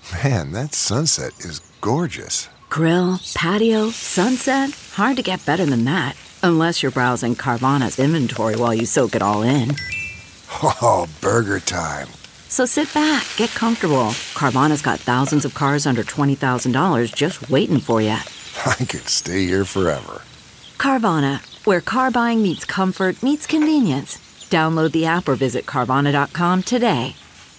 Man, that sunset is gorgeous. Grill, patio, sunset. Hard to get better than that. Unless you're browsing Carvana's inventory while you soak it all in. Oh, burger time. So sit back, get comfortable. Carvana's got thousands of cars under $20,000 just waiting for you. I could stay here forever. Carvana, where car buying meets comfort meets convenience. Download the app or visit Carvana.com today.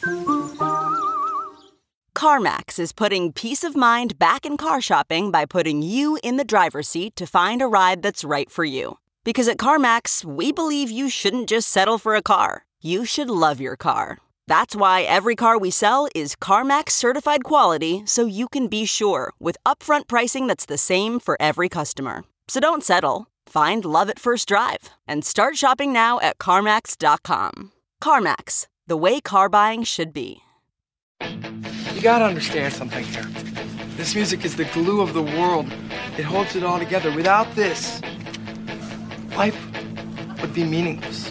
CarMax is putting peace of mind back in car shopping by putting you in the driver's seat to find a ride that's right for you. Because at CarMax, we believe you shouldn't just settle for a car. You should love your car. That's why every car we sell is CarMax certified quality, so you can be sure with upfront pricing that's the same for every customer. So don't settle. Find love at first drive and start shopping now at CarMax.com. CarMax, the way car buying should be. You gotta understand something here. This music is the glue of the world. It holds it all together. Without this, life would be meaningless.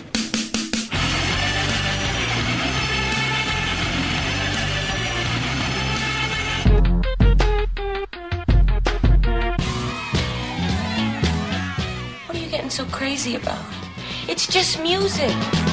What are you getting so crazy about? It's just music.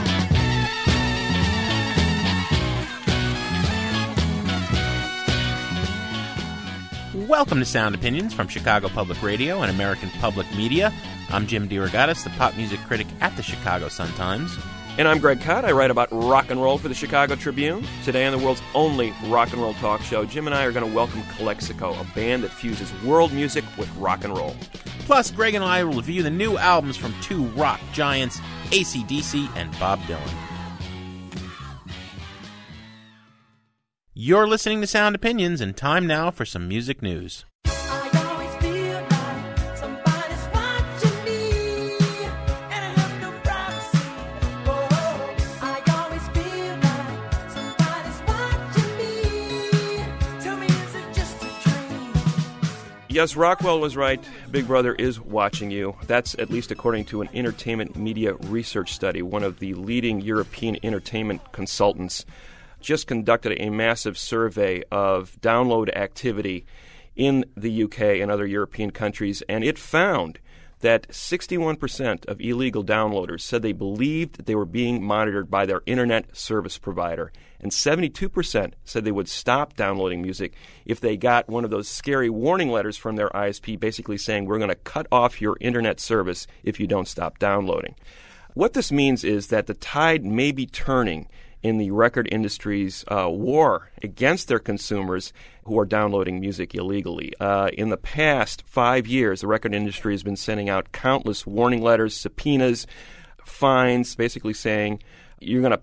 Welcome to Sound Opinions from Chicago Public Radio and American Public Media. I'm Jim DeRogatis, the pop music critic at the Chicago Sun-Times. And I'm Greg Kot. I write about rock and roll for the Chicago Tribune. Today on the world's only rock and roll talk show, Jim and I are going to welcome Calexico, a band that fuses world music with rock and roll. Plus, Greg and I will review the new albums from two rock giants, AC/DC and Bob Dylan. You're listening to Sound Opinions, and time now for some music news. Yes, Rockwell was right. Big Brother is watching you. That's at least according to an entertainment media research study. One of the leading European entertainment consultants just conducted a massive survey of download activity in the UK and other European countries, and it found that 61% of illegal downloaders said they believed that they were being monitored by their internet service provider, and 72% said they would stop downloading music if they got one of those scary warning letters from their ISP basically saying, we're going to cut off your internet service if you don't stop downloading. What this means is that the tide may be turning in the record industry's war against their consumers who are downloading music illegally. In the past 5 years, the record industry has been sending out countless warning letters, subpoenas, fines, basically saying you're going to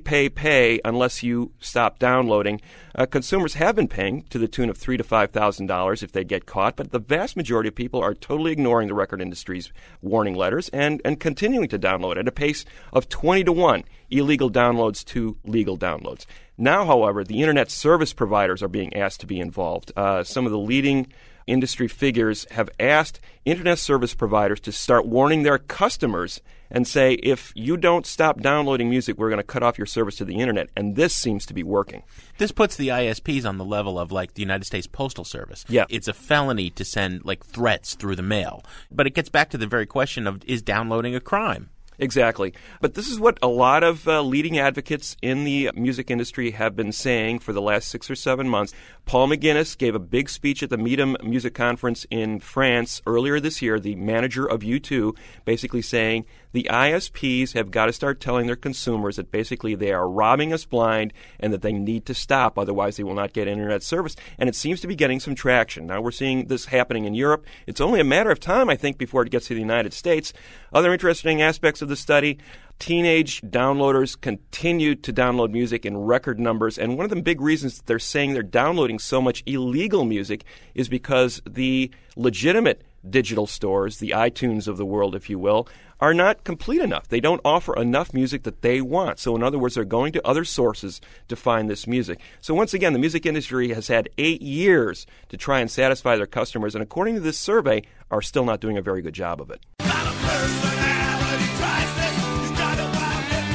pay unless you stop downloading. Consumers have been paying to the tune of $3,000 to $5,000 if they get caught, but the vast majority of people are totally ignoring the record industry's warning letters and continuing to download at a pace of 20 to 1, illegal downloads to legal downloads. Now, however, the internet service providers are being asked to be involved. Some of the leading industry figures have asked internet service providers to start warning their customers and say, if you don't stop downloading music, we're going to cut off your service to the internet. And this seems to be working. This puts the ISPs on the level of, like, the United States Postal Service. Yeah. It's a felony to send, like, threats through the mail. But it gets back to the very question of, is downloading a crime? Exactly. But this is what a lot of leading advocates in the music industry have been saying for the last 6 or 7 months. Paul McGuinness gave a big speech at the Meetum Music Conference in France earlier this year, the manager of U2, basically saying the ISPs have got to start telling their consumers that basically they are robbing us blind and that they need to stop, otherwise they will not get internet service. And it seems to be getting some traction. Now we're seeing this happening in Europe. It's only a matter of time, I think, before it gets to the United States. Other interesting aspects of the study: teenage downloaders continue to download music in record numbers, and one of the big reasons that they're saying they're downloading so much illegal music is because the legitimate digital stores, the iTunes of the world, if you will, are not complete enough. They don't offer enough music that they want. So in other words, they're going to other sources to find this music. So once again, the music industry has had 8 years to try and satisfy their customers, and according to this survey, are still not doing a very good job of it.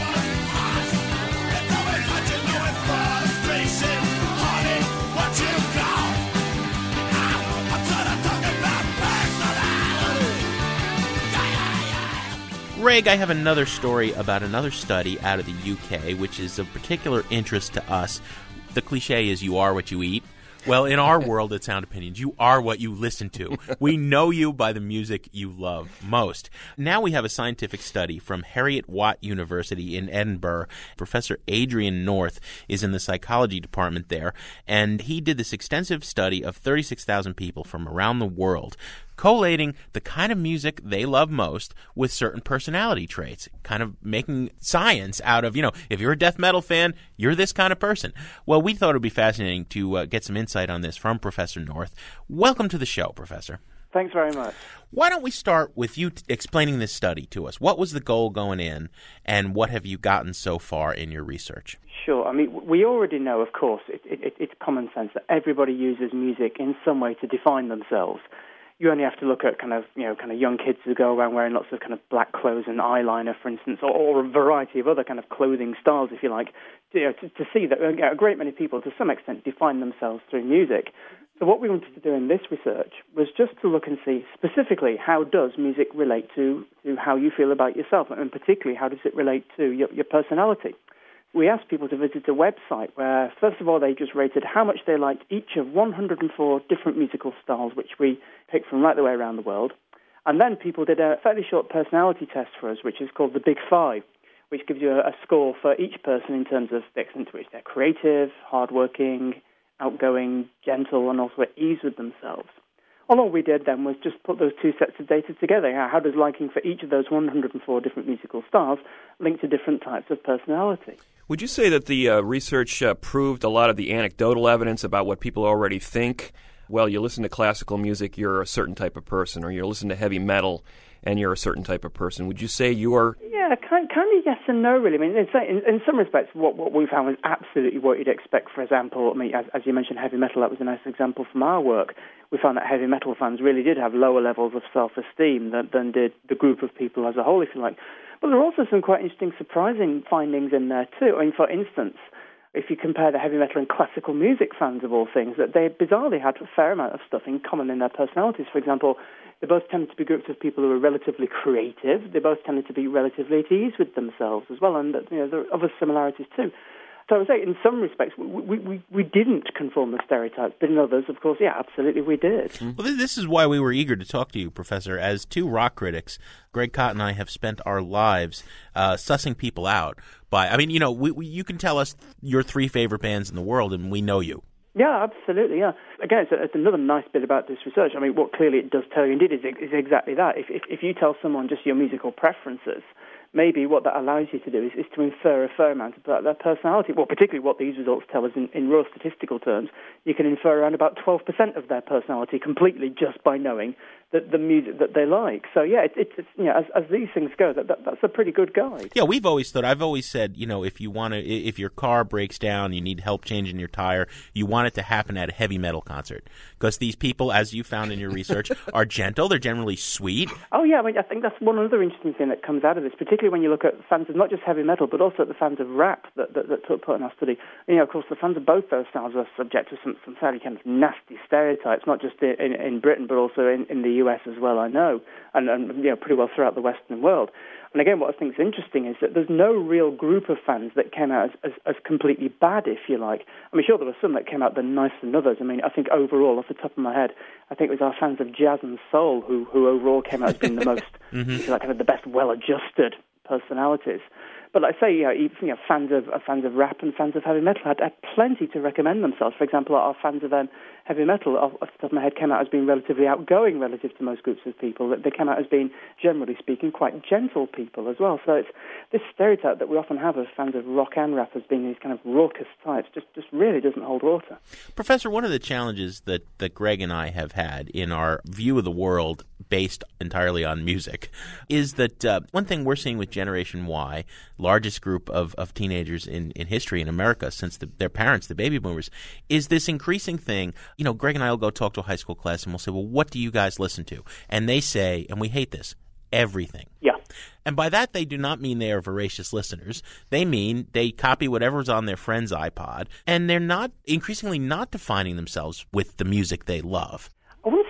Watch him Greg, I have another story about another study out of the UK, which is of particular interest to us. The cliche is you are what you eat. Well, in our world at Sound Opinions, you are what you listen to. We know you by the music you love most. Now we have a scientific study from Heriot-Watt University in Edinburgh. Professor Adrian North is in the psychology department there, and he did this extensive study of 36,000 people from around the world, collating the kind of music they love most with certain personality traits, kind of making science out of, if you're a death metal fan, you're this kind of person. Well, we thought it would be fascinating to get some insight on this from Professor North. Welcome to the show, Professor. Thanks very much. Why don't we start with you explaining this study to us? What was the goal going in, and what have you gotten so far in your research? Sure. I mean, we already know, of course, it's common sense that everybody uses music in some way to define themselves. You only have to look at kind of young kids who go around wearing lots of kind of black clothes and eyeliner, for instance, or a variety of other kind of clothing styles, if you like, to see that a great many people, to some extent, define themselves through music. So what we wanted to do in this research was just to look and see specifically how does music relate to how you feel about yourself, and particularly how does it relate to your personality. We asked people to visit a website where, first of all, they just rated how much they liked each of 104 different musical styles, which we picked from right the way around the world. And then people did a fairly short personality test for us, which is called the Big Five, which gives you a score for each person in terms of the extent to which they're creative, hardworking, outgoing, gentle, and also at ease with themselves. All we did then was just put those two sets of data together. How does liking for each of those 104 different musical styles link to different types of personality? Would you say that the research proved a lot of the anecdotal evidence about what people already think? Well, you listen to classical music, you're a certain type of person, or you listen to heavy metal, and you're a certain type of person. Would you say you're... Yeah, kind of yes and no, really. I mean, in some respects, what we found was absolutely what you'd expect. For example, I mean, as you mentioned, heavy metal, that was a nice example from our work. We found that heavy metal fans really did have lower levels of self-esteem than did the group of people as a whole, if you like. But there are also some quite interesting, surprising findings in there, too. I mean, for instance, if you compare the heavy metal and classical music fans of all things, that they bizarrely had a fair amount of stuff in common in their personalities. For example, they both tended to be groups of people who were relatively creative. They both tended to be relatively at ease with themselves as well, and there are other similarities too. So I would say, in some respects, we didn't conform to stereotypes, but in others, of course, yeah, absolutely we did. Well, this is why we were eager to talk to you, Professor. As two rock critics, Greg Kot and I have spent our lives sussing people out. You can tell us your three favorite bands in the world, and we know you. Yeah, absolutely, yeah. Again, it's another nice bit about this research. I mean, what clearly it does tell you, indeed, is exactly that. If you tell someone just your musical preferences, maybe what that allows you to do is to infer a fair amount about their personality. Well, particularly what these results tell us in raw statistical terms, you can infer around about 12% of their personality completely just by knowing the music that they like. So, yeah, it's as these things go, that's a pretty good guide. Yeah, I've always said, if your car breaks down, you need help changing your tire, you want it to happen at a heavy metal concert. Because these people, as you found in your research, are gentle, they're generally sweet. Oh, yeah, I mean, I think that's one other interesting thing that comes out of this, particularly when you look at fans of not just heavy metal, but also the fans of rap that took part in our study. Of course, the fans of both those styles are subject to some fairly kind of nasty stereotypes, not just in Britain, but also in the US as well, I know, and pretty well throughout the Western world. And again, what I think is interesting is that there's no real group of fans that came out as completely bad, if you like. I mean, sure, there were some that came out nicer than others. I mean, I think overall, off the top of my head, I think it was our fans of jazz and soul who overall came out as being the most, if you like, kind of the best well-adjusted personalities. But like I say, fans of rap and fans of heavy metal had plenty to recommend themselves. For example, our fans of heavy metal, off the top of my head, came out as being relatively outgoing relative to most groups of people. They came out as being, generally speaking, quite gentle people as well. So it's this stereotype that we often have of fans of rock and rap as being these kind of raucous types just really doesn't hold water. Professor, one of the challenges that Greg and I have had in our view of the world based entirely on music is that one thing we're seeing with Generation Y, largest group of teenagers in history in America since their parents, the baby boomers, is this increasing thing. Greg and I will go talk to a high school class and we'll say, well, what do you guys listen to? And they say, and we hate this, everything. Yeah. And by that, they do not mean they are voracious listeners. They mean they copy whatever's on their friend's iPod, and they're increasingly not defining themselves with the music they love. I wouldn't say as much that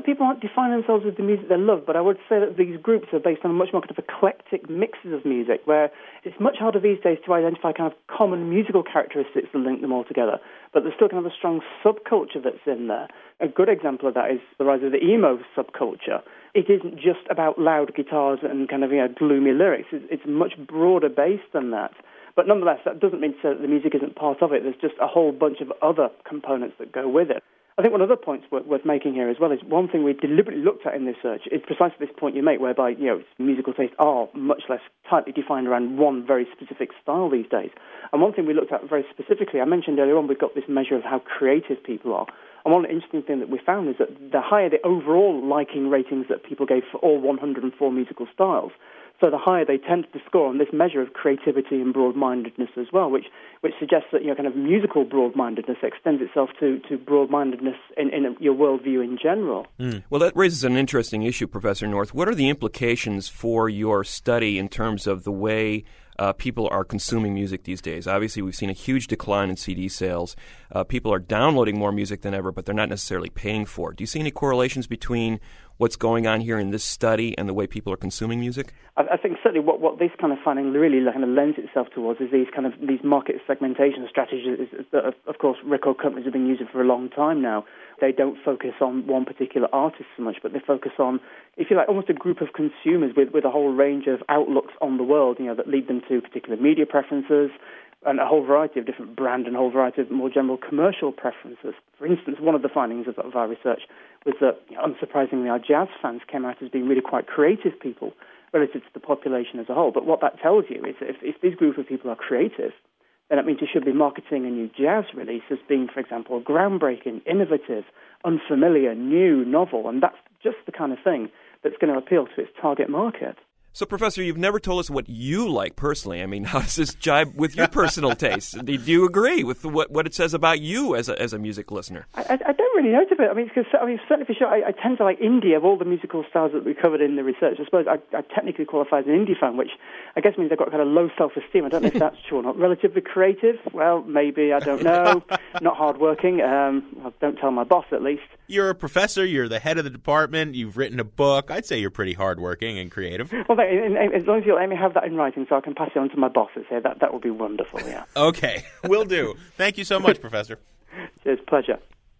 people aren't defining themselves with the music they love, but I would say that these groups are based on much more kind of eclectic mixes of music, where it's much harder these days to identify kind of common musical characteristics that link them all together. But there's still kind of a strong subculture that's in there. A good example of that is the rise of the emo subculture. It isn't just about loud guitars and kind of gloomy lyrics. It's much broader based than that. But nonetheless, that doesn't mean to say that the music isn't part of it. There's just a whole bunch of other components that go with it. I think one other point worth making here as well is one thing we deliberately looked at in this search is precisely this point you make, whereby musical tastes are much less tightly defined around one very specific style these days. And one thing we looked at very specifically, I mentioned earlier on, we've got this measure of how creative people are. And one interesting thing that we found is that the higher the overall liking ratings that people gave for all 104 musical styles, so the higher they tend to score on this measure of creativity and broad-mindedness as well, which suggests that kind of musical broad-mindedness extends itself to broad-mindedness in your worldview in general. Well, that raises an interesting issue, Professor North. What are the implications for your study in terms of the way people are consuming music these days? Obviously, we've seen a huge decline in CD sales. People are downloading more music than ever, but they're not necessarily paying for it. Do you see any correlations between what's going on here in this study and the way people are consuming music? I think certainly what this kind of finding really kind of lends itself towards is these market segmentation strategies that, of course, record companies have been using for a long time now. They don't focus on one particular artist so much, but they focus on, if you like, almost a group of consumers with a whole range of outlooks on the world, that lead them to particular media preferences and a whole variety of different brand and a whole variety of more general commercial preferences. For instance, one of the findings of our research was that, unsurprisingly, our jazz fans came out as being really quite creative people relative to the population as a whole. But what that tells you is that if this group of people are creative, then that means you should be marketing a new jazz release as being, for example, groundbreaking, innovative, unfamiliar, new, novel, and that's just the kind of thing that's going to appeal to its target market. So, Professor, you've never told us what you like personally. I mean, how does this jibe with your personal tastes? Do you agree with what it says about you as a music listener? I don't really know about it. Certainly for sure, I tend to like indie of all the musical styles that we covered in the research. I suppose I technically qualify as an indie fan, which I guess means I've got kind of low self-esteem. I don't know if that's true or not. Relatively creative? Well, maybe. I don't know. Not hardworking. Don't tell my boss, at least. You're a professor. You're the head of the department. You've written a book. I'd say you're pretty hardworking and creative. Well, as long as you'll let me have that in writing so I can pass it on to my bosses here, that would be wonderful, yeah. Okay, will do. Thank you so much, Professor. Cheers, pleasure.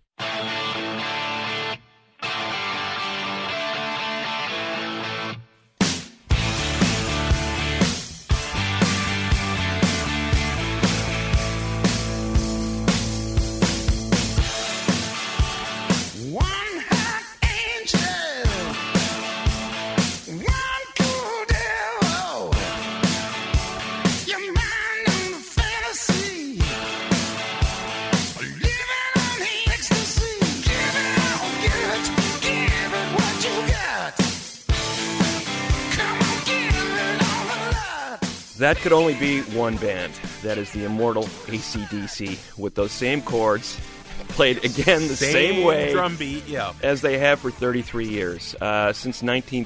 That could only be one band. That is the immortal AC/DC, with those same chords, played again the same way drum beat, as they have for 33 years. Since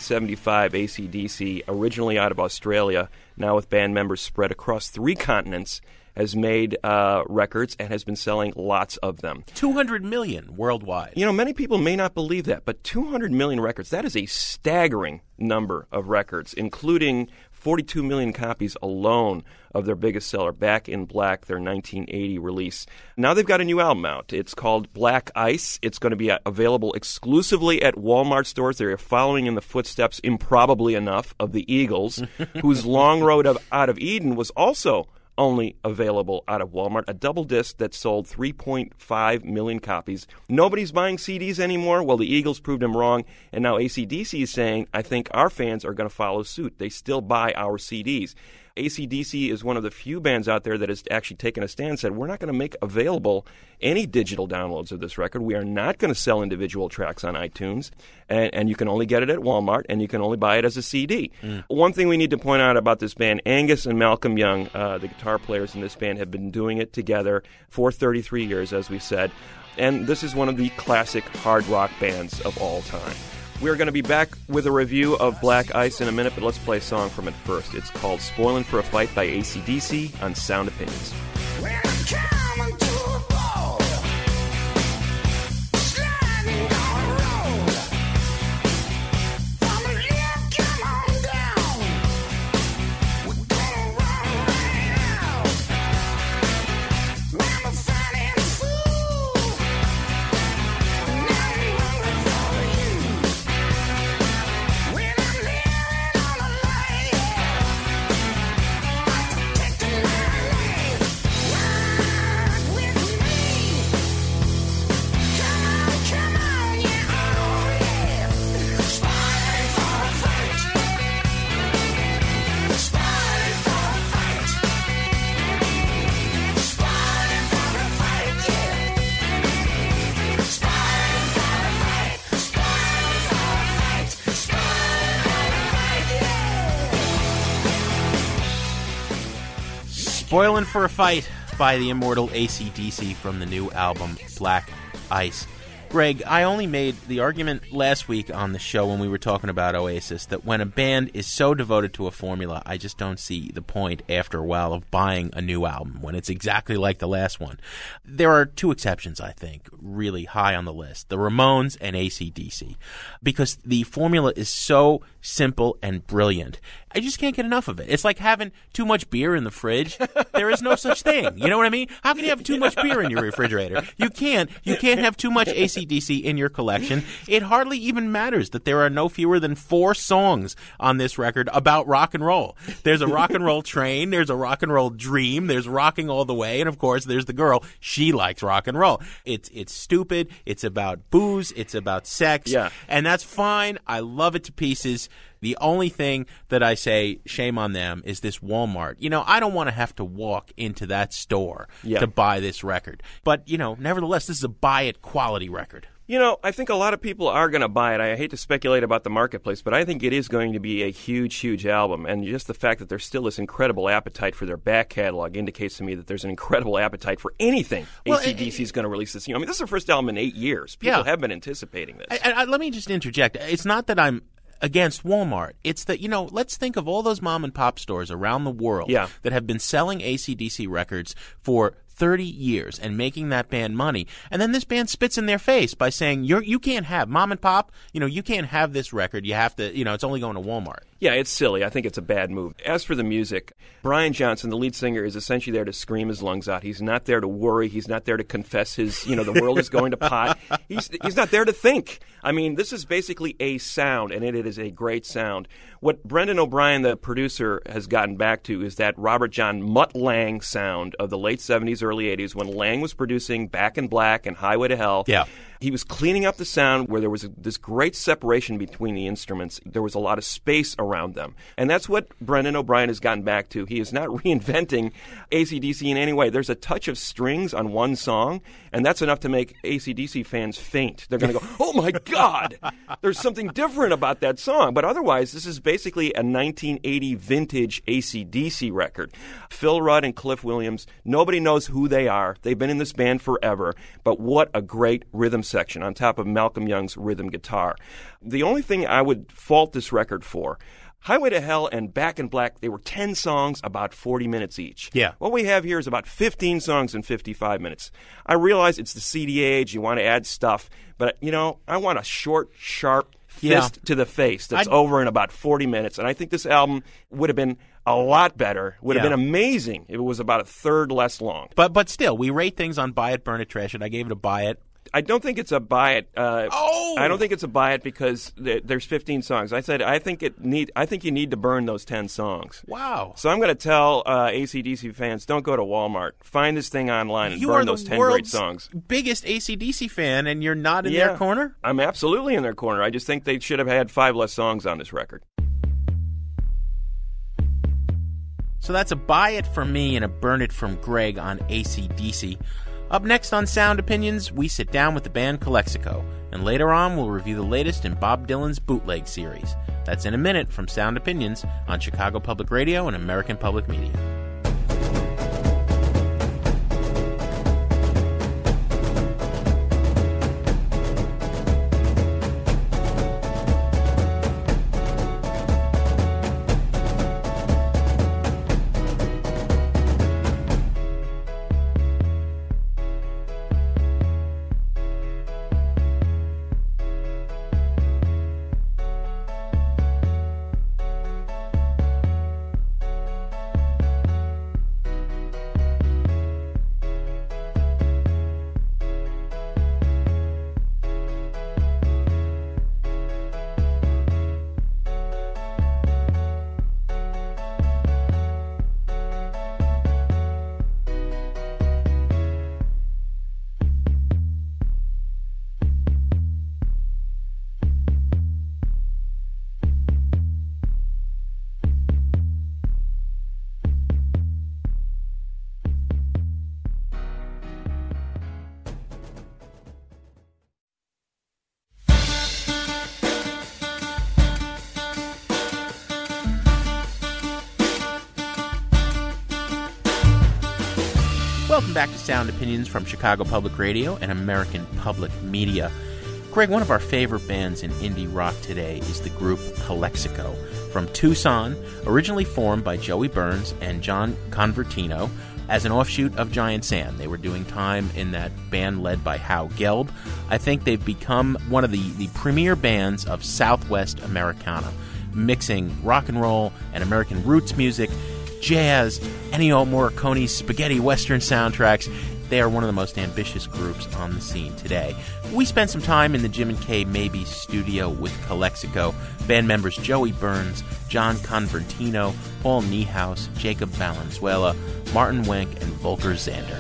1975, AC/DC, originally out of Australia, now with band members spread across 3 continents, has made records and has been selling lots of them. 200 million worldwide. Many people may not believe that, but 200 million records, that is a staggering number of records, including 42 million copies alone of their biggest seller, Back in Black, their 1980 release. Now they've got a new album out. It's called Black Ice. It's going to be available exclusively at Walmart stores. They're following in the footsteps, improbably enough, of the Eagles, whose Long Road Out of Eden was also only available out of Walmart, a double disc that sold 3.5 million copies. Nobody's buying CDs anymore. Well, the Eagles proved them wrong, and now AC/DC is saying, I think our fans are going to follow suit. They still buy our CDs. AC/DC is one of the few bands out there that has actually taken a stand and said, we're not going to make available any digital downloads of this record. We are not going to sell individual tracks on iTunes, and you can only get it at Walmart, and you can only buy it as a CD. One thing we need to point out about this band, Angus and Malcolm Young, the guitar players in this band, have been doing it together for 33 years, as we said, and this is one of the classic hard rock bands of all time. We're going to be back with a review of Black Ice in a minute, but let's play a song from it first. It's called Spoilin' for a Fight by AC/DC on Sound Opinions. Spoiling for a Fight by the immortal AC/DC from the new album Black Ice. Greg, I only made the argument last week on the show when we were talking about Oasis that when a band is so devoted to a formula, I just don't see the point after a while of buying a new album when it's exactly like the last one. There are two exceptions, I think, really high on the list, the Ramones and AC/DC, because the formula is so simple and brilliant. I just can't get enough of it. It's like having too much beer in the fridge. There is no such thing. You know what I mean? How can you have too much beer in your refrigerator? You can't. You can't have too much AC/DC in your collection. It hardly even matters that there are no fewer than 4 songs on this record about rock and roll. There's a rock and roll train. There's a rock and roll dream. There's rocking all the way. And, of course, there's the girl. She likes rock and roll. It's stupid. It's about booze. It's about sex. Yeah. And that's fine. I love it to pieces. The only thing that I say, shame on them, is this Walmart. You know, I don't want to have to walk into that store to buy this record. But, you know, nevertheless, this is a buy-it quality record. You know, I think a lot of people are going to buy it. I hate to speculate about the marketplace, but I think it is going to be a huge, huge album. And just the fact that there's still this incredible appetite for their back catalog indicates to me that there's an incredible appetite for anything AC/DC is going to release this year. I mean, this is their first album in 8 years. People have been anticipating this. Let me just interject. It's not that I'm against Walmart. It's that, you know, let's think of all those mom and pop stores around the world that have been selling AC/DC records for 30 years and making that band money. And then this band spits in their face by saying, you can't have mom and pop, you know, you can't have this record. You have to, you know, it's only going to Walmart. Yeah, it's silly. I think it's a bad move. As for the music, Brian Johnson, the lead singer, is essentially there to scream his lungs out. He's not there to worry. He's not there to confess his, you know, the world is going to pot. He's not there to think. I mean, this is basically a sound, and it is a great sound. What Brendan O'Brien, the producer, has gotten back to is that Robert John Mutt Lange sound of the late 70s, early 80s, when Lange was producing Back in Black and Highway to Hell. Yeah. He was cleaning up the sound where there was this great separation between the instruments. There was a lot of space around them. And that's what Brendan O'Brien has gotten back to. He is not reinventing AC/DC in any way. There's a touch of strings on one song, and that's enough to make AC/DC fans faint. They're going to go, oh my God, there's something different about that song. But otherwise, this is basically a 1980 vintage AC/DC record. Phil Rudd and Cliff Williams, nobody knows who they are. They've been in this band forever. But what a great rhythm section on top of Malcolm Young's rhythm guitar. The only thing I would fault this record for, Highway to Hell and Back in Black, they were 10 songs, about 40 minutes each. Yeah. What we have here is about 15 songs in 55 minutes. I realize it's the CD age, you want to add stuff, but, you know, I want a short, sharp fist to the face that's over in about 40 minutes, and I think this album would have been a lot better, would have been amazing if it was about a third less long. But still, we rate things on buy it, burn it, trash it. I gave it a buy it. I don't think it's a buy it. I don't think it's a buy it because there's 15 songs. I said I think you need to burn those 10 songs. Wow. So I'm going to tell AC/DC fans, don't go to Walmart. Find this thing online and burn those 10 great songs. Biggest AC/DC fan, and you're not in their corner? I'm absolutely in their corner. I just think they should have had 5 less songs on this record. So that's a buy it from me and a burn it from Greg on AC/DC. Up next on Sound Opinions, we sit down with the band Calexico, and later on we'll review the latest in Bob Dylan's bootleg series. That's in a minute from Sound Opinions on Chicago Public Radio and American Public Media. Welcome back to Sound Opinions from Chicago Public Radio and American Public Media. Greg, one of our favorite bands in indie rock today is the group Calexico from Tucson, originally formed by Joey Burns and John Convertino as an offshoot of Giant Sand. They were doing time in that band led by Hal Gelb. I think they've become one of the premier bands of Southwest Americana, mixing rock and roll and American roots music, jazz, Ennio Morricone's spaghetti western soundtracks. They are one of the most ambitious groups on the scene today. We spent some time in the Jim and Kay Mabie studio with Calexico. Band members Joey Burns, John Convertino, Paul Niehaus, Jacob Valenzuela, Martin Wenck, and Volker Zander.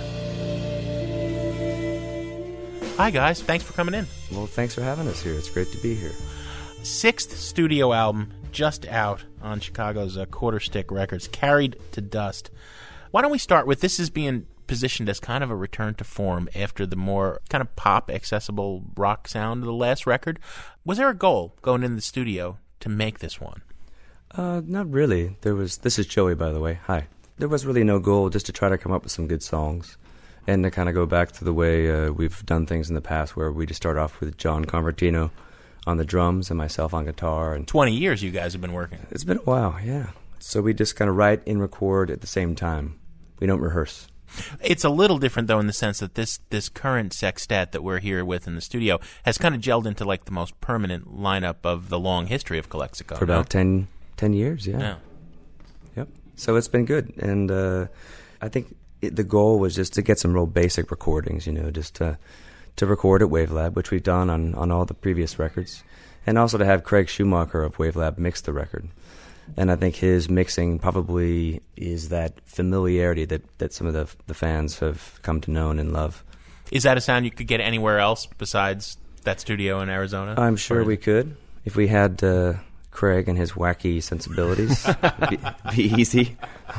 Hi guys, thanks for coming in. Well, thanks for having us here. It's great to be here. 6th studio album just out on Chicago's Quarter Stick Records, Carried to Dust. Why don't we start with, this is being positioned as kind of a return to form after the more kind of pop, accessible rock sound of the last record. Was there a goal going into the studio to make this one? Not really. This is Joey, by the way. Hi. There was really no goal, just to try to come up with some good songs and to kind of go back to the way we've done things in the past, where we just start off with John Convertino on the drums and myself on guitar. And 20 years you guys have been working. It's been a while, yeah. So we just kind of write and record at the same time. We don't rehearse. It's a little different, though, in the sense that this current sextet that we're here with in the studio has kind of gelled into like the most permanent lineup of the long history of Calexico. For about 10 years, yeah. Yep. So it's been good. And I think the goal was just to get some real basic recordings, just to record at Wavelab, which we've done on all the previous records, and also to have Craig Schumacher of Wavelab mix the record. And I think his mixing probably is that familiarity that some of the fans have come to know and love. Is that a sound you could get anywhere else besides that studio in Arizona? I'm sure we could. If we had Craig and his wacky sensibilities, it'd be easy.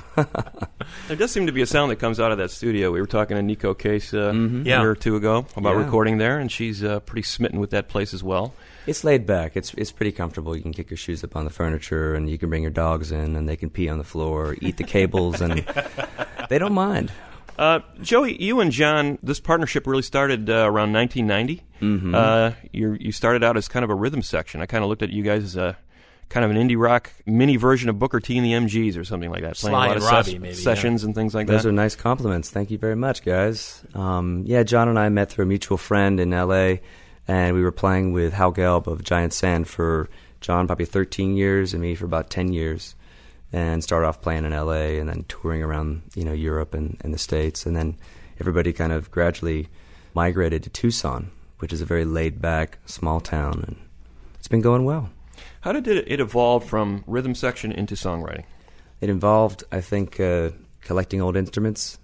There does seem to be a sound that comes out of that studio. We were talking to Nico Case a year or two ago about recording there, and she's pretty smitten with that place as well. It's laid back. It's pretty comfortable. You can kick your shoes up on the furniture, and you can bring your dogs in, and they can pee on the floor, eat the cables, and they don't mind. Joey, you and John, this partnership really started around 1990. Mm-hmm. You started out as kind of a rhythm section. I kind of looked at you guys as a kind of an indie rock mini version of Booker T and the MGs or something like that. Playing Sly a lot and of Robbie, maybe, sessions and things like Those that. are nice compliments. Thank you very much, guys. John and I met through a mutual friend in L.A., and we were playing with Hal Gelb of Giant Sand for John probably 13 years and me for about 10 years, and started off playing in L.A. and then touring around Europe and the States. And then everybody kind of gradually migrated to Tucson, which is a very laid-back, small town, and it's been going well. How did it evolve from rhythm section into songwriting? It involved, I think, collecting old instruments.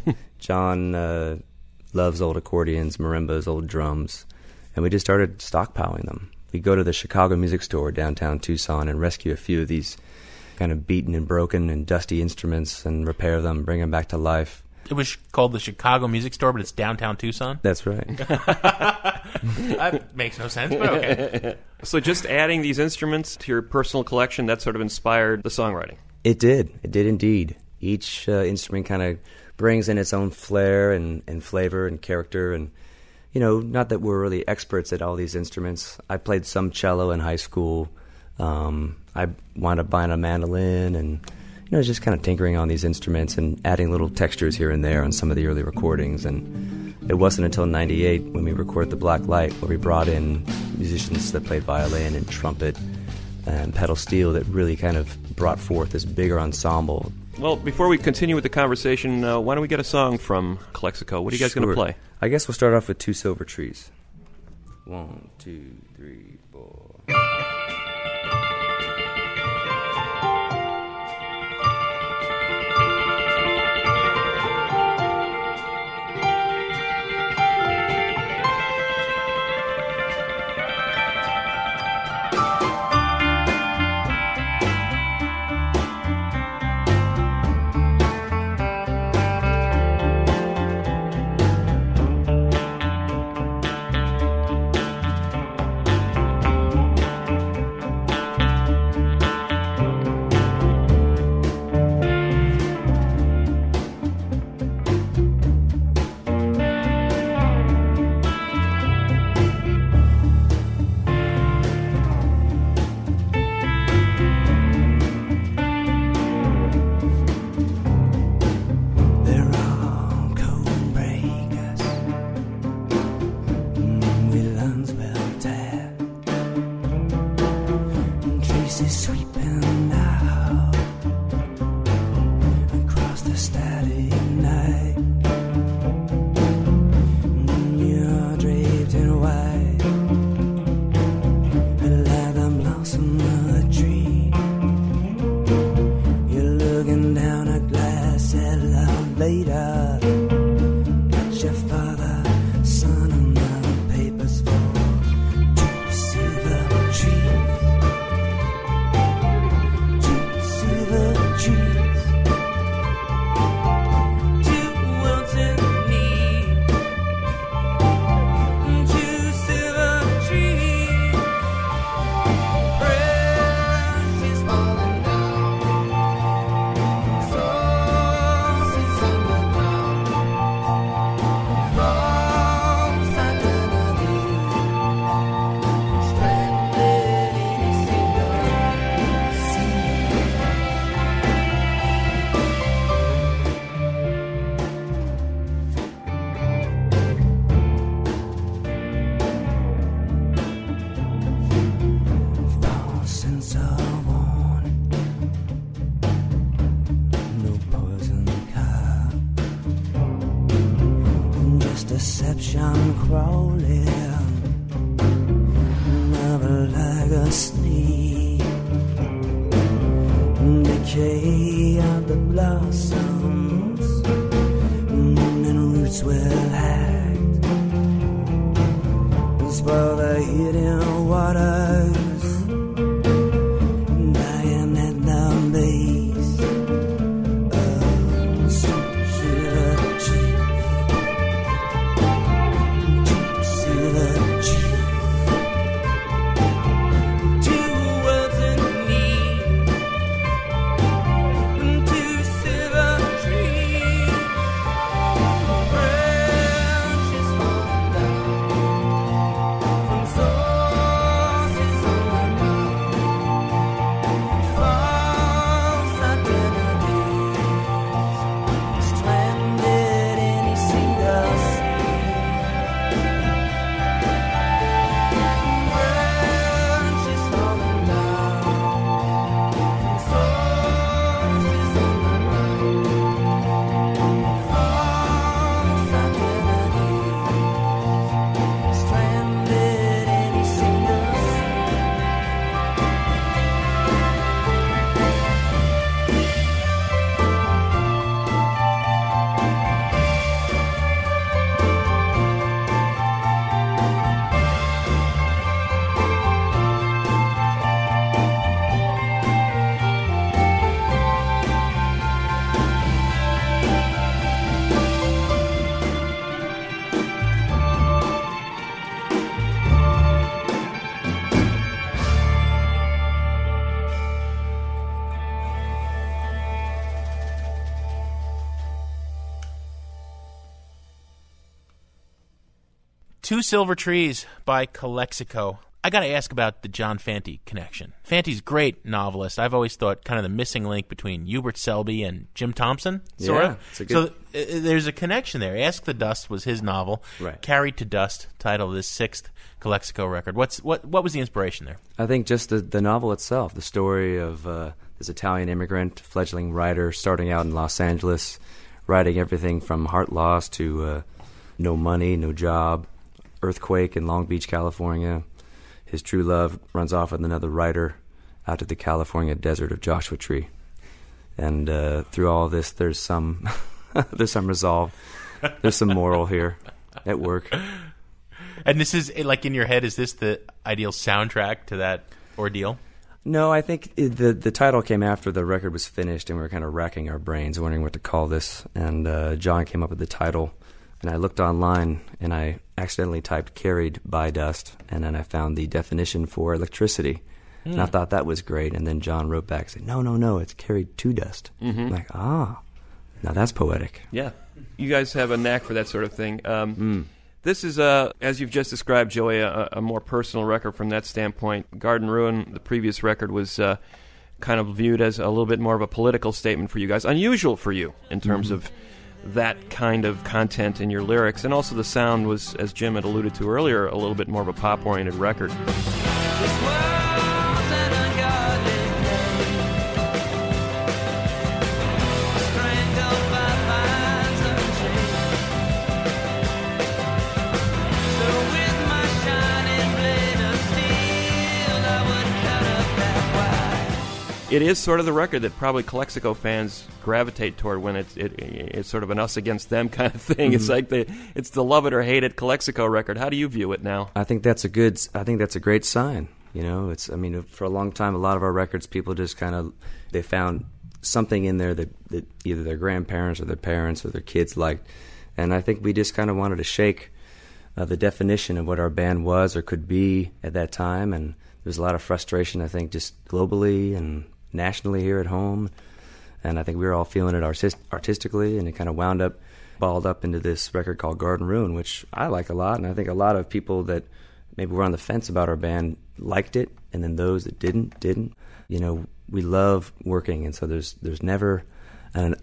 John loves old accordions, marimbas, old drums, and we just started stockpiling them. We'd go to the Chicago Music Store downtown Tucson and rescue a few of these kind of beaten and broken and dusty instruments and repair them, bring them back to life. It was called the Chicago Music Store, but it's downtown Tucson? That's right. That makes no sense, but okay. So just adding these instruments to your personal collection, that sort of inspired the songwriting? It did. It did indeed. Each instrument kind of brings in its own flair and flavor and character. And, not that we're really experts at all these instruments. I played some cello in high school. I wound up buying a mandolin and just kind of tinkering on these instruments and adding little textures here and there on some of the early recordings. And it wasn't until 98 when we recorded The Black Light where we brought in musicians that played violin and trumpet and pedal steel that really kind of brought forth this bigger ensemble. Well, before we continue with the conversation, why don't we get a song from Calexico? What are you guys going to play? I guess we'll start off with Two Silver Trees. 1, 2, 3, 4... sweeping out across the starry night. You're draped in white, like the blossom of a tree. You're looking down a glass elevator. Got your father, son, and the papers fall to see the trees. To see the trees. Two worlds in need. To see the trees. Branches falling down. Sources underground. False identity. Stranded in a single sea. False sense of warning. No poison cup. Just deception crawling. Never like a snake. Decay of the blossoms. And roots will act. Spoil the hidden waters. Dying at the base of sugar trees. To see the trees. Two worlds in need. To see the trees. Branches falling down from sources underground. False identities stranded in a single sea. Branches falling down from sources underground. False identities stranded in a single sea. Two Silver Trees by Calexico. I got to ask about the John Fante connection. Fante's a great novelist. I've always thought kind of the missing link between Hubert Selby and Jim Thompson, sort Yeah, of. it's a good- So there's a connection there. Ask the Dust was his novel. Right. Carried to Dust, title of this sixth Calexico record. What was the inspiration there? I think just the novel itself, the story of this Italian immigrant, fledgling writer, starting out in Los Angeles, writing everything from Heart Loss to No Money, No Job, Earthquake in Long Beach, California. His true love runs off with another writer out to the California desert of Joshua Tree. And through all this, there's some there's some resolve. There's some moral here at work. And this is, like, in your head, is this the ideal soundtrack to that ordeal? No, I think the title came after the record was finished, and we were kind of racking our brains, wondering what to call this. And John came up with the title, and I looked online, and I accidentally typed "carried by dust," and then I found the definition for electricity. And I thought that was great. And then John wrote back and said, no, it's carried to dust. I'm like, now that's poetic. Yeah. You guys have a knack for that sort of thing. This is, as you've just described, Joey, a more personal record from that standpoint. Garden Ruin, the previous record, was kind of viewed as a little bit more of a political statement for you guys. Unusual for you in terms of that kind of content in your lyrics. And also the sound was, as Jim had alluded to earlier, a little bit more of a pop-oriented record. This world's an ungodly It is sort of the record that probably Calexico fans gravitate toward when it's sort of an us against them kind of thing. Mm-hmm. It's like it's the love it or hate it Calexico record. How do you view it now? I think that's a great sign. You know, for a long time, a lot of our records, people just they found something in there that either their grandparents or their parents or their kids liked. And I think we just kind of wanted to shake the definition of what our band was or could be at that time. And there's a lot of frustration, I think, just globally and nationally here at home. And I think we were all feeling it artistically, and it kind of balled up into this record called Garden Ruin, which I like a lot. And I think a lot of people that maybe were on the fence about our band liked it, and then those that didn't. You know, we love working, and so there's never a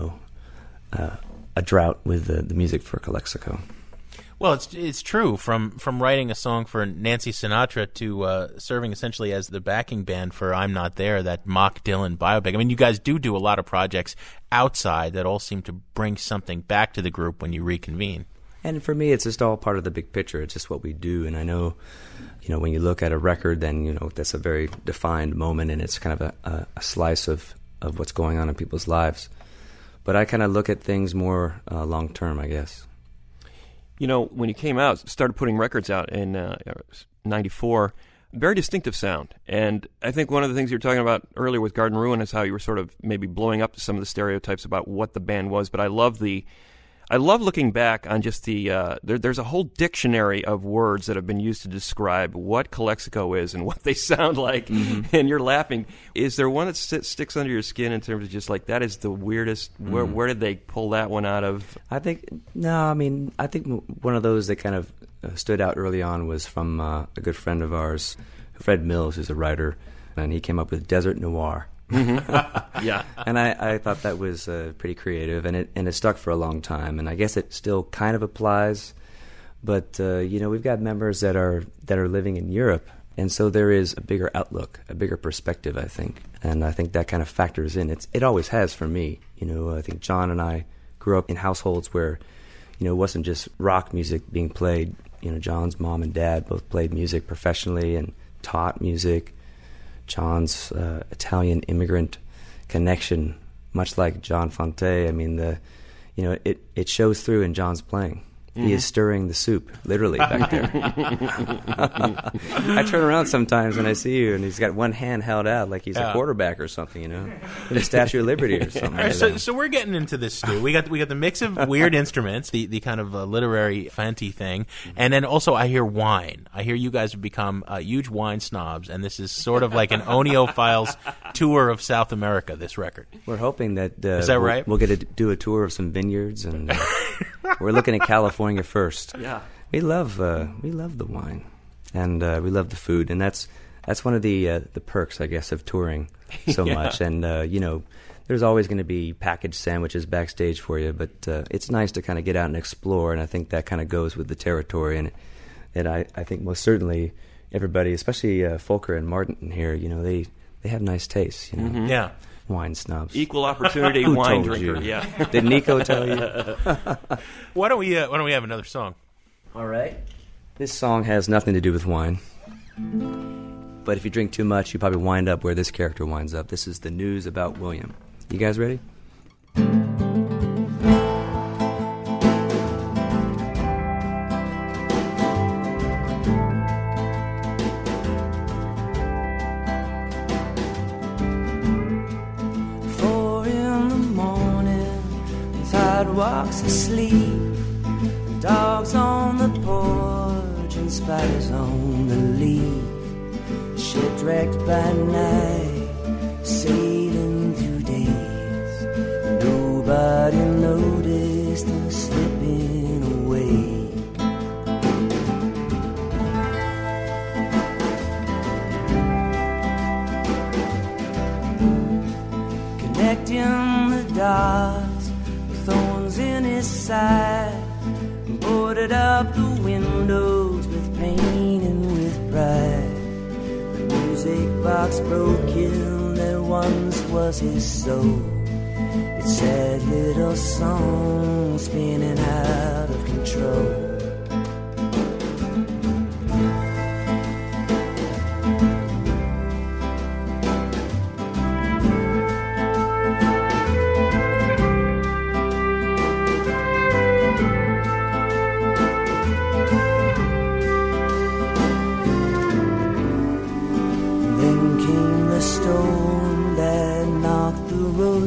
drought with the music for Calexico. Well, it's true. From writing a song for Nancy Sinatra to serving essentially as the backing band for I'm Not There, that mock Dylan biopic. I mean, you guys do a lot of projects outside that all seem to bring something back to the group when you reconvene. And for me, it's just all part of the big picture. It's just what we do. And I know, when you look at a record, then, that's a very defined moment, and it's kind of a slice of what's going on in people's lives. But I kind of look at things more long-term, I guess. When you came out, started putting records out in 94, very distinctive sound. And I think one of the things you were talking about earlier with Garden Ruin is how you were sort of maybe blowing up some of the stereotypes about what the band was. But I love looking back on just there's a whole dictionary of words that have been used to describe what Calexico is and what they sound like. Mm-hmm. And you're laughing. Is there one that sticks under your skin in terms of just like, that is the weirdest, where did they pull that one out of? I think one of those that kind of stood out early on was from a good friend of ours, Fred Mills, who's a writer, and he came up with Desert Noir. Mm-hmm. Yeah, and I thought that was pretty creative, and it stuck for a long time, and I guess it still kind of applies. But we've got members that are living in Europe, and so there is a bigger outlook, a bigger perspective, I think, and I think that kind of factors in. It always has for me. I think John and I grew up in households where it wasn't just rock music being played. John's mom and dad both played music professionally and taught music. John's Italian immigrant connection, much like John Fonte, I mean, it shows through in John's playing. Mm-hmm. He is stirring the soup, literally, back there. I turn around sometimes and I see you, and he's got one hand held out like he's a quarterback or something, in a Statue of Liberty or something. Right, so we're getting into this, Stu. We got the mix of weird instruments, the kind of literary fancy thing, and then also I hear wine. I hear you guys have become huge wine snobs, and this is sort of like an Oneophiles tour of South America, this record. We're hoping that, is that right? We'll get to do a tour of some vineyards, and we're looking at California first. Yeah, we love the wine, and we love the food, and that's one of the perks, I guess, of touring so much. And there's always going to be packaged sandwiches backstage for you, but it's nice to kind of get out and explore, and I think that kind of goes with the territory. And I think most certainly everybody, especially Folker and Martin here, they have nice tastes. Mm-hmm. Yeah. Wine snobs. Equal opportunity wine drinker. You? Yeah. Did Nico tell you? Why don't we have another song? All right. This song has nothing to do with wine, but if you drink too much, you probably wind up where this character winds up. This is The News About William. You guys ready? Walks asleep, dogs on the porch and spiders on the leaf. Shipwrecked by night, sailing through days. Nobody noticed them slipping away. Connecting the dots, thorns in his side, boarded up the windows with pain and with pride. The music box broken that once was his soul. Its sad little song spinning out of control.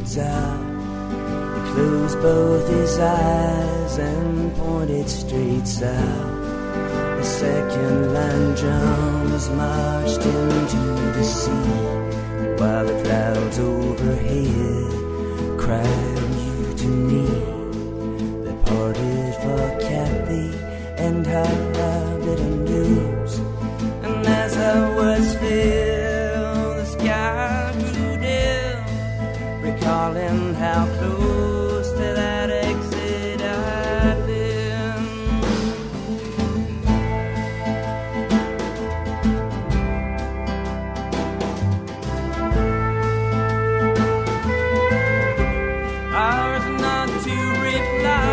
roads out. He closed both his eyes and pointed straight south. The second line drums marched into the sea, while the clouds overhead cried mutiny. They parted for Kathy and her bitter news. And as our words fell, the sky grew dim, recalling how close to that exit I'd been. Ours not to reply.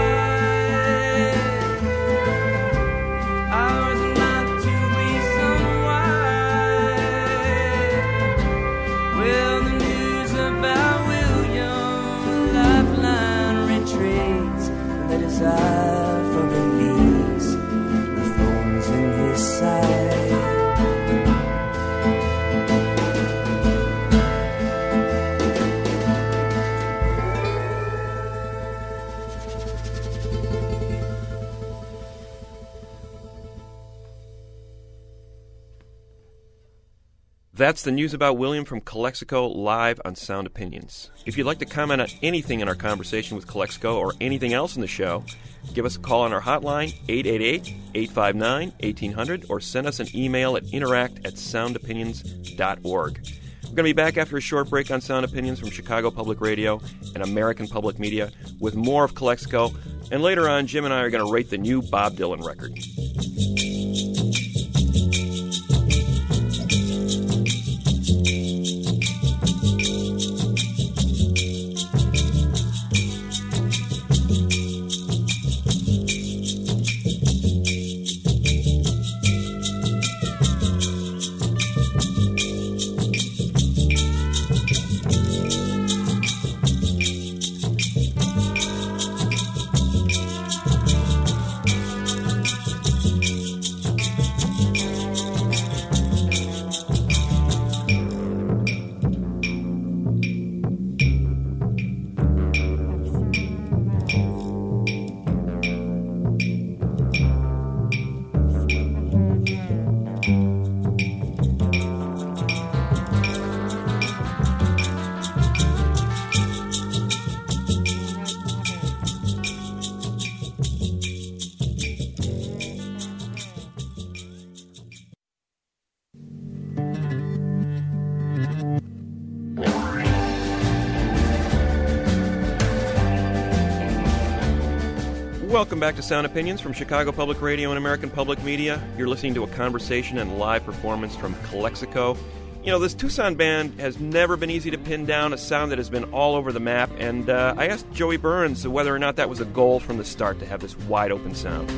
Ours not to reason why. Well, the news about William, lifeline retreats, the desire for release, the thorns in his side. That's the news about William from Calexico live on Sound Opinions. If you'd like to comment on anything in our conversation with Calexico or anything else in the show, give us a call on our hotline, 888-859-1800, or send us an email at interact@soundopinions.org. We're going to be back after a short break on Sound Opinions from Chicago Public Radio and American Public Media with more of Calexico, and later on, Jim and I are going to rate the new Bob Dylan record. Welcome back to Sound Opinions from Chicago Public Radio and American Public Media. You're listening to a conversation and live performance from Calexico. You know, this Tucson band has never been easy to pin down, a sound that has been all over the map, and I asked Joey Burns whether or not that was a goal from the start to have this wide-open sound.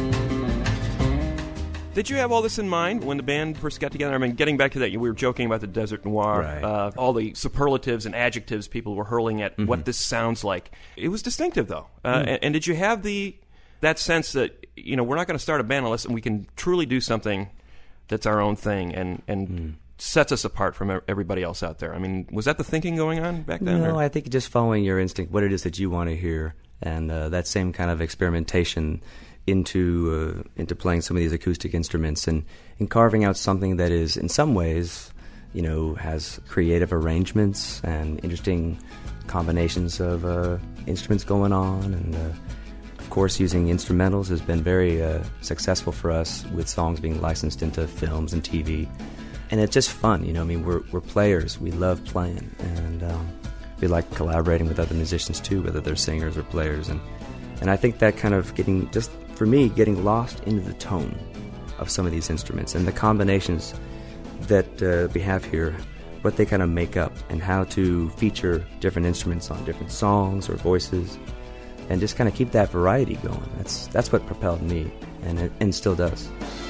Did you have all this in mind when the band first got together? I mean, getting back to that, we were joking about the Desert Noir, Right. All the superlatives and adjectives people were hurling at what this sounds like. It was distinctive, though. And did you have that sense that, you know, we're not going to start a band unless we can truly do something that's our own thing and sets us apart from everybody else out there? I mean, was that the thinking going on back then? No, or? I think just following your instinct, what it is that you want to hear, and that same kind of experimentation into playing some of these acoustic instruments and carving out something that is, in some ways, you know, has creative arrangements and interesting combinations of instruments going on. And, of course, using instrumentals has been very successful for us, with songs being licensed into films and TV. And it's just fun, you know. I mean, we're players. We love playing. And we like collaborating with other musicians, too, whether they're singers or players. And I think that kind of getting lost into the tone of some of these instruments and the combinations that we have here, what they kind of make up, and how to feature different instruments on different songs or voices, and just kind of keep that variety going. That's what propelled me, and still does.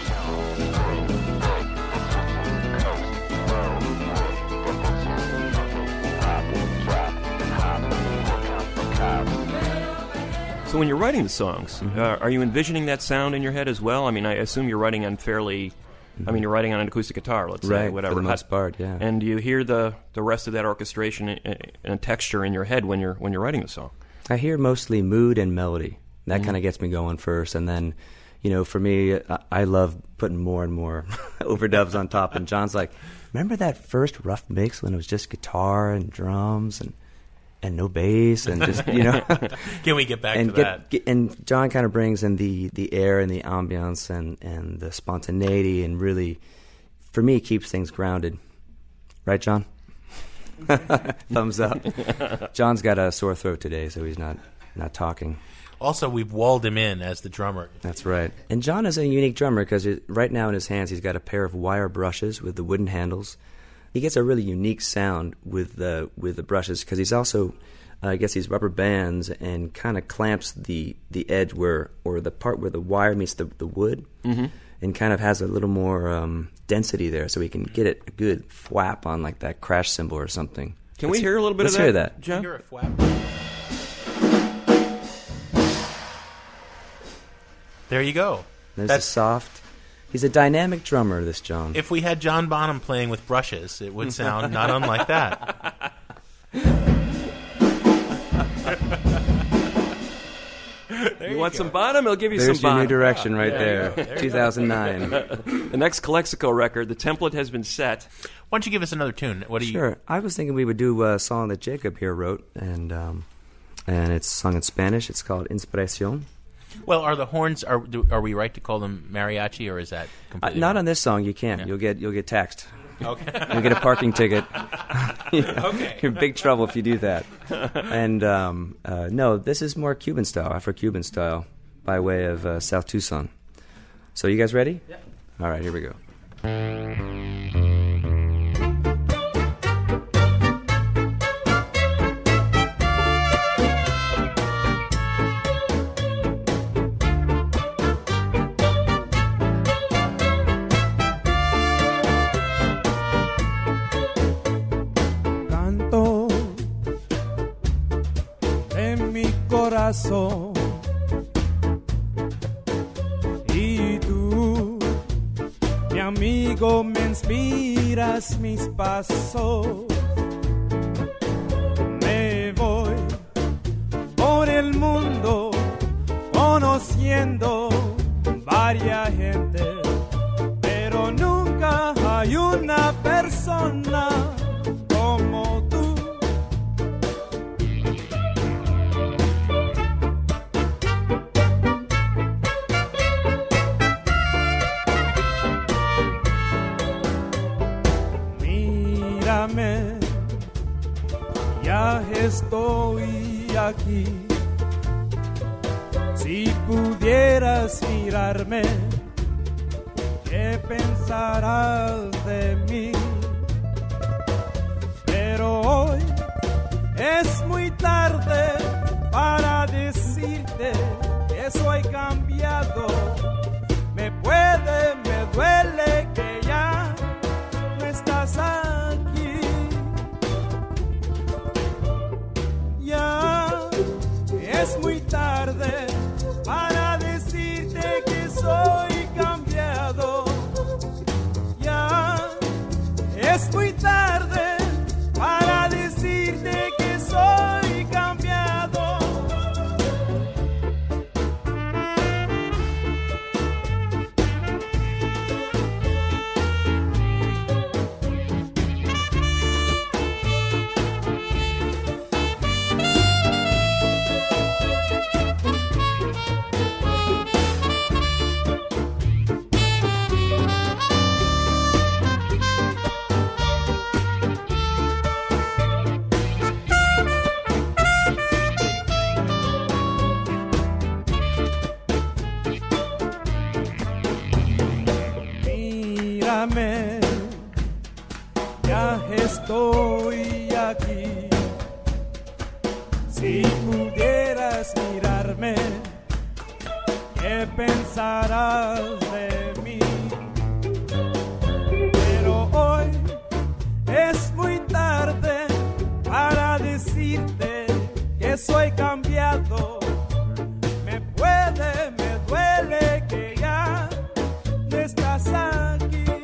So when you're writing the songs, are you envisioning that sound in your head as well? I mean, I assume you're writing on fairly I mean, you're writing on an acoustic guitar, let's say, Right, whatever. for the most part, yeah. And you hear the rest of that orchestration and texture in your head when you're writing the song. I hear mostly mood and melody. That kind of gets me going first, and then, for me, I love putting more and more overdubs on top. And John's like, remember that first rough mix when it was just guitar and drums and no bass and just, Can we get back to that? And John kind of brings in the air and the ambiance and the spontaneity, and really, for me, keeps things grounded. Right, John? Thumbs up. John's got a sore throat today, so he's not talking. Also, we've walled him in as the drummer. That's right. And John is a unique drummer because right now in his hands he's got a pair of wire brushes with the wooden handles. He gets a really unique sound with the brushes because he's also gets these rubber bands and kind of clamps the edge or the part where the wire meets the wood, and kind of has a little more density there, so we can get it a good thwap on like that crash cymbal or something. Can we hear a little bit of that? Let's hear that. John? Hear a thwap. There you go. That's soft. He's a dynamic drummer, this John. If we had John Bonham playing with brushes, it would sound not unlike that. You want some Bonham? He'll give you There's some Bonham. your new direction right there. 2009. The next Calexico record, the template has been set. Why don't you give us another tune? What do you? Sure. I was thinking we would do a song that Jacob here wrote, and it's sung in Spanish. It's called Inspiración. Well, are the horns? Are we right to call them mariachi, or is that completely not wrong? on this song? You can't. Yeah. You'll get taxed. Okay. You'll get a parking ticket. Okay. You're in big trouble if you do that. And no, this is more Cuban style, Afro-Cuban style, by way of South Tucson. So you guys ready? Yeah. All right, here we go. Y tú, mi amigo, me inspiras mis pasos. Me voy por el mundo conociendo varias gente, pero nunca hay una persona como tú. Ya estoy aquí. Si pudieras mirarme, ¿qué pensarás de mí? Pero hoy es muy tarde para decirte que soy cambiado. Me duele que ya no estás aquí. Ya es muy tarde para decirte que soy cambiado. Ya es muy tarde para decirte que soy cambiado. Mírame, ya estoy aquí. Si pudieras mirarme, ¿qué pensarás de mí? Pero hoy es muy tarde para decirte que soy cambiado. Me duele que ya no estás aquí.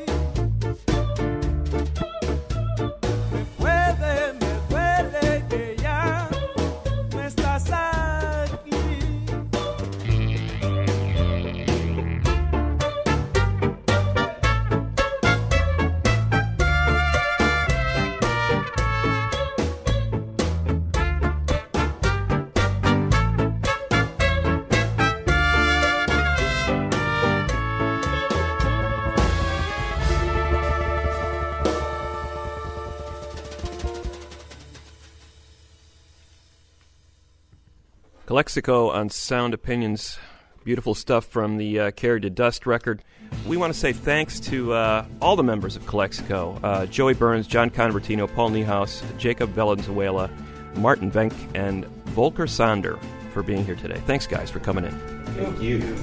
Calexico on Sound Opinions. Beautiful stuff from the Carried to Dust record. We want to say thanks to all the members of Calexico, Joey Burns, John Convertino, Paul Niehaus, Jacob Valenzuela, Martin Venk, and Volker Sander for being here today. Thanks, guys, for coming in. Thank you.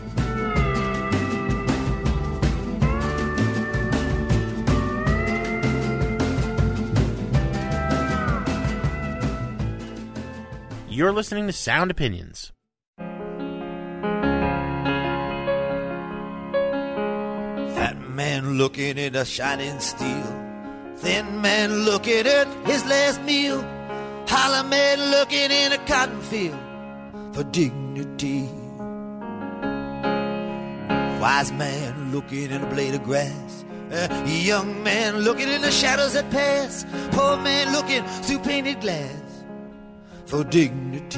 You're listening to Sound Opinions. Fat man looking at a shining steel. Thin man looking at his last meal. Holler man looking in a cotton field for dignity. Wise man looking in a blade of grass. Young man looking in the shadows that pass. Poor man looking through painted glass for dignity.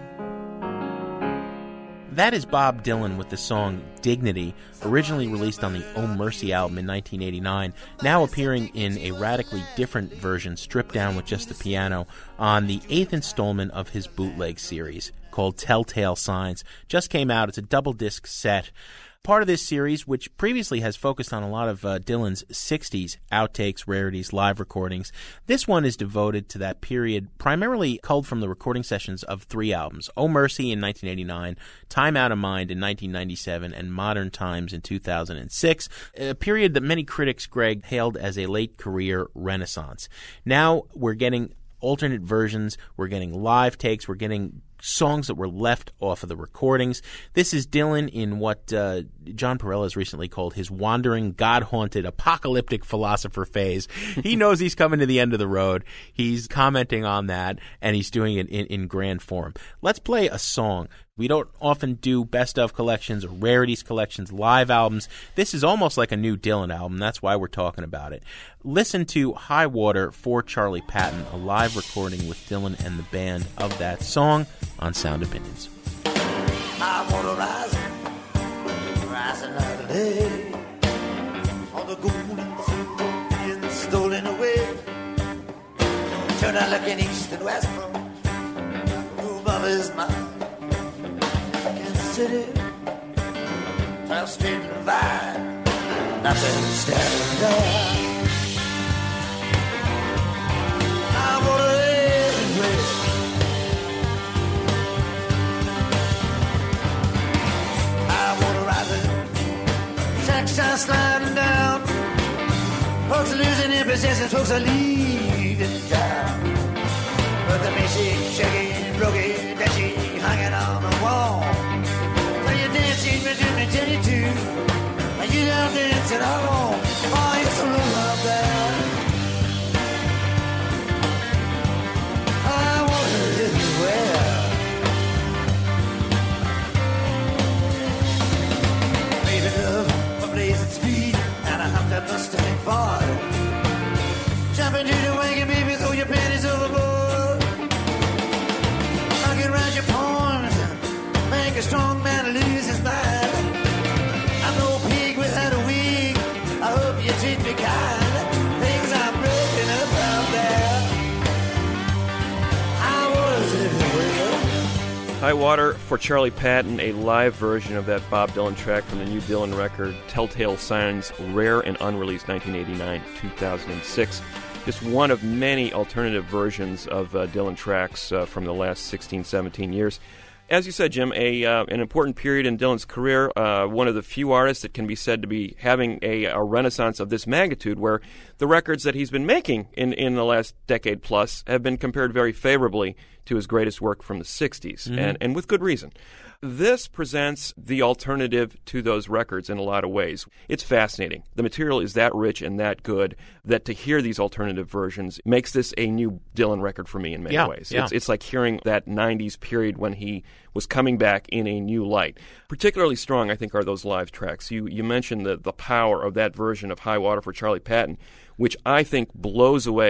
That is Bob Dylan with the song Dignity, originally released on the Oh Mercy album in 1989, now appearing in a radically different version, stripped down with just the piano, on the 8th installment of his bootleg series called Telltale Signs. Just came out. It's a double-disc set. Part of this series, which previously has focused on a lot of Dylan's 60s outtakes, rarities, live recordings. This one is devoted to that period, primarily culled from the recording sessions of 3 albums: Oh Mercy in 1989, Time Out of Mind in 1997, and Modern Times in 2006, a period that many critics, Greg, hailed as a late career renaissance. Now we're getting alternate versions, we're getting live takes, we're getting songs that were left off of the recordings. This is Dylan in what John Perella has recently called his wandering, God-haunted, apocalyptic philosopher phase. He knows he's coming to the end of the road. He's commenting on that, and he's doing it in grand form. Let's play a song. We don't often do best-of collections or rarities collections, live albums. This is almost like a new Dylan album. That's why we're talking about it. Listen to High Water for Charlie Patton, a live recording with Dylan and the band of that song on Sound Opinions. I want to rise another day. All the gold and silver being stolen away. Turn out looking east and west from the room of his mind. City, 12th Street and Vine, nothing standing there. I want to everywhere. I want to ride it. Tracks are sliding down. Folks are losing their possessions. Folks are leaving town. But the music shaking, broken, dashing, hanging on the wall. Dancing between me 22, and you don't dance at all. Oh, it's a little up there. I want it everywhere. Baby love, a blazing speed, and I hopped that Mustang Ford. Jump into the wagon, baby, throw your panties overboard. I can write your poems, make a strong man lose his mind. I'm no pig without a wig. I hope you treat me kind. Things are broken up out there. I was everywhere. High Water for Charlie Patton, a live version of that Bob Dylan track from the new Dylan record, Telltale Signs, rare and unreleased 1989-2006. Just one of many alternative versions of Dylan tracks from the last 16, 17 years. As you said, Jim, an important period in Dylan's career, one of the few artists that can be said to be having a renaissance of this magnitude, where the records that he's been making in the last decade plus have been compared very favorably to his greatest work from the 60s, and with good reason. This presents the alternative to those records in a lot of ways. It's fascinating. The material is that rich and that good that to hear these alternative versions makes this a new Dylan record for me in many ways. Yeah. It's like hearing that 90s period when he was coming back in a new light. Particularly strong, I think, are those live tracks. You mentioned the power of that version of High Water for Charlie Patton, which I think blows away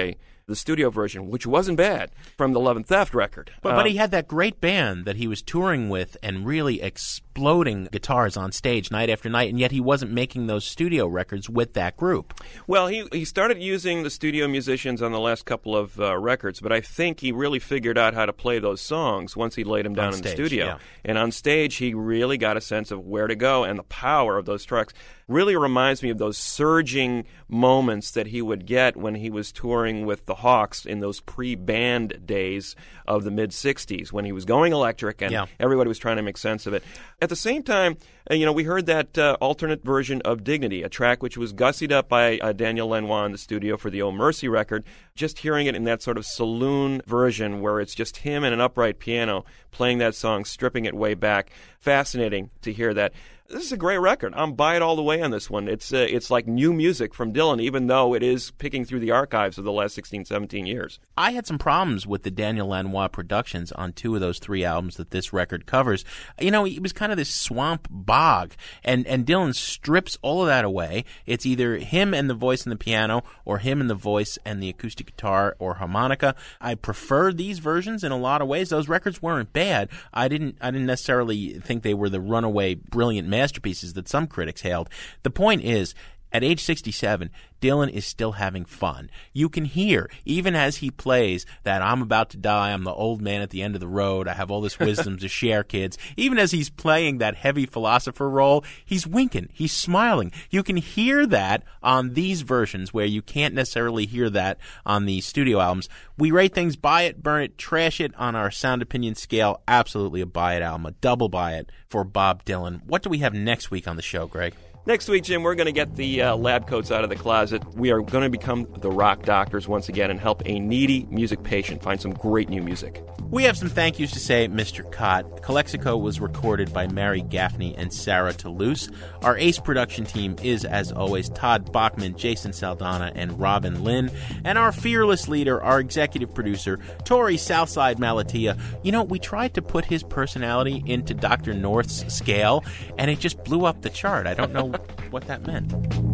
the studio version, which wasn't bad, from the Love and Theft record. But he had that great band that he was touring with and really exploding guitars on stage night after night, and yet he wasn't making those studio records with that group. Well, he started using the studio musicians on the last couple of records, but I think he really figured out how to play those songs once he laid them down in the studio. Yeah. And on stage, he really got a sense of where to go, and the power of those tracks really reminds me of those surging moments that he would get when he was touring with the Hawks in those pre-band days of the mid-'60s, when he was going electric and everybody was trying to make sense of it. At the same time, we heard that alternate version of Dignity, a track which was gussied up by Daniel Lanois in the studio for the Oh Mercy record. Just hearing it in that sort of saloon version where it's just him and an upright piano playing that song, stripping it way back. Fascinating to hear that. This is a great record. I'm buy it all the way on this one. It's like new music from Dylan, even though it is picking through the archives of the last 16, 17 years. I had some problems with the Daniel Lanois productions on 2 of those 3 albums that this record covers. It was kind of this swamp bog, and Dylan strips all of that away. It's either him and the voice and the piano, or him and the voice and the acoustic guitar or harmonica. I prefer these versions in a lot of ways. Those records weren't bad. I didn't necessarily think they were the runaway brilliant masterpieces that some critics hailed. The point is, at age 67, Dylan is still having fun. You can hear, even as he plays, that I'm about to die, I'm the old man at the end of the road, I have all this wisdom to share, kids. Even as he's playing that heavy philosopher role, he's winking, he's smiling. You can hear that on these versions where you can't necessarily hear that on the studio albums. We rate things buy it, burn it, trash it on our sound opinion scale. Absolutely a buy it album, a double buy it for Bob Dylan. What do we have next week on the show, Greg? Next week, Jim, we're going to get the lab coats out of the closet. We are going to become the rock doctors once again and help a needy music patient find some great new music. We have some thank yous to say, Mr. Cott. Calexico was recorded by Mary Gaffney and Sarah Toulouse. Our ACE production team is, as always, Todd Bachman, Jason Saldana, and Robin Lynn. And our fearless leader, our executive producer, Tori Southside Malatia. We tried to put his personality into Dr. North's scale, and it just blew up the chart. I don't know what that meant.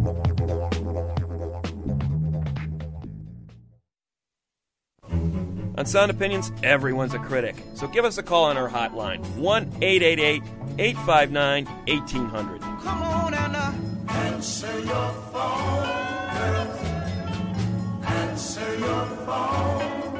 On Sound Opinions, everyone's a critic. So give us a call on our hotline, 1-888-859-1800. Come on and answer your phone, girl. Answer your phone.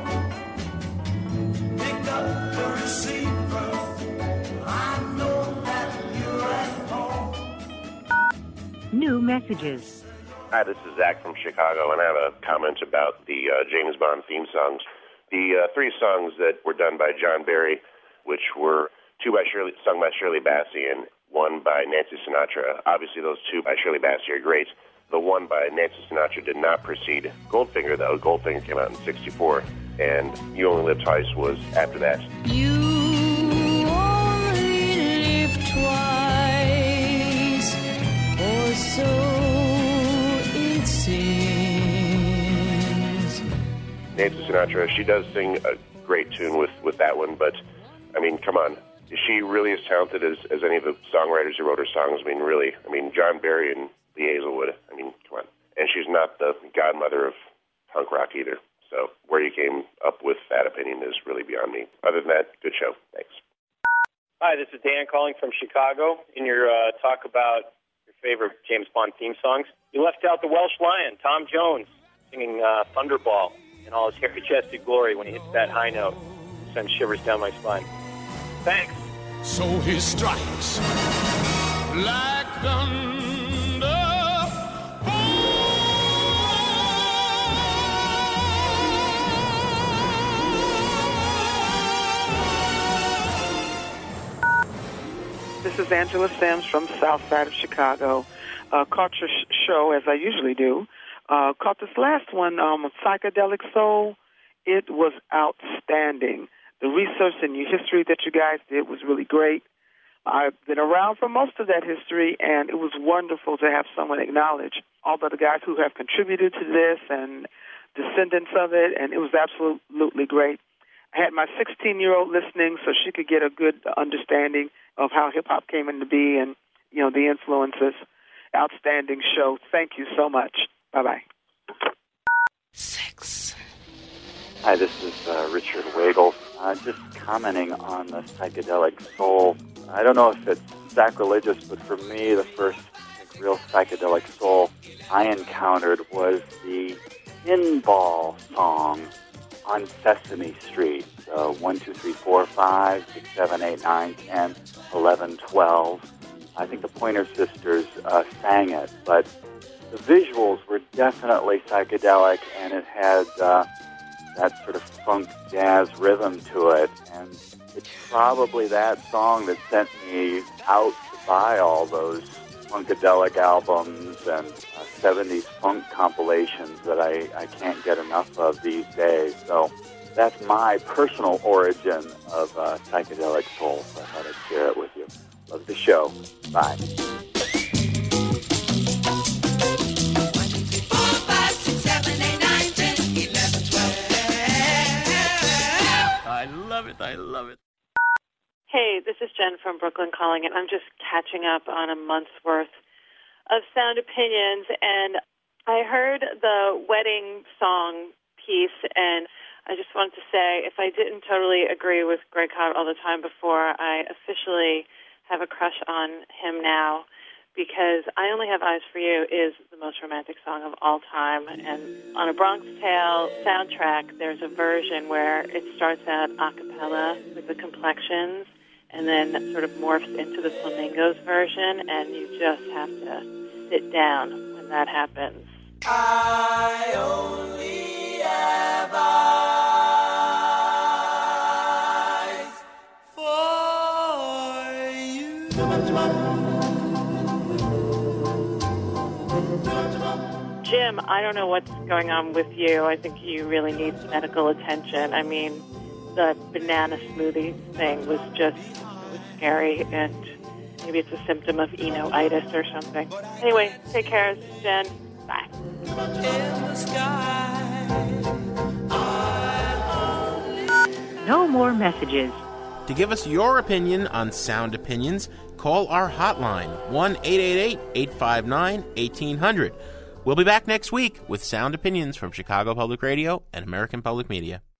Pick up the receiver. I know that you're at home. New messages. Hi, this is Zach from Chicago, and I have a comment about the James Bond theme songs. The 3 songs that were done by John Barry, which were 2 sung by Shirley Bassey and 1 by Nancy Sinatra. Obviously, those 2 by Shirley Bassey are great. The 1 by Nancy Sinatra did not precede Goldfinger, though. Goldfinger came out in '64, and You Only Live Twice was after that. You only live twice, or so it seems. Nancy Sinatra, she does sing a great tune with that one, but, come on. Is she really as talented as any of the songwriters who wrote her songs? Really. John Barry and Lee Hazelwood, come on. And she's not the godmother of punk rock either. So where you came up with that opinion is really beyond me. Other than that, good show. Thanks. Hi, this is Dan calling from Chicago. In your talk about your favorite James Bond theme songs, you left out the Welsh Lion, Tom Jones, singing Thunderball in all his hairy-chested glory when he hits that high note. It sends shivers down my spine. Thanks. So he strikes like thunder. This is Angela Sims from the south side of Chicago. Caught your show, as I usually do. Caught this last one, Psychedelic Soul. It was outstanding. The research and the history that you guys did was really great. I've been around for most of that history, and it was wonderful to have someone acknowledge all the guys who have contributed to this and descendants of it, and it was absolutely great. I had my 16-year-old listening so she could get a good understanding of how hip-hop came into being and, the influences. Outstanding show. Thank you so much. Bye-bye. Sex, Hi, this is Richard Wagle. Just commenting on the psychedelic soul. I don't know if it's sacrilegious, but for me, the first real psychedelic soul I encountered was the Pinball song on Sesame Street. 1, 2, 3, 4, 5, 6, 7, 8, 9, 10, 11, 12. I think the Pointer Sisters sang it, but the visuals were definitely psychedelic, and it had that sort of funk jazz rhythm to it. And it's probably that song that sent me out to buy all those funkadelic albums and 70s funk compilations that I can't get enough of these days. So that's my personal origin of psychedelic soul. So I thought I'd share it with you. Love the show. Bye. I love it. Hey, this is Jen from Brooklyn calling, and I'm just catching up on a month's worth of Sound Opinions, and I heard the wedding song piece, and I just wanted to say, if I didn't totally agree with Greg Kot all the time before, I officially have a crush on him now, because I Only Have Eyes for You is the most romantic song of all time. And on a Bronx Tale soundtrack, there's a version where it starts out a cappella with the Complexions and then sort of morphs into the Flamingos version, and you just have to sit down when that happens. I only have eyes for you. Jim, I don't know what's going on with you. I think you really need medical attention. I mean, the banana smoothie thing was just scary, and maybe it's a symptom of eno-itis or something. Anyway, take care, Jen. Bye. No more messages. To give us your opinion on Sound Opinions, call our hotline, 1-888-859-1800. We'll be back next week with Sound Opinions from Chicago Public Radio and American Public Media.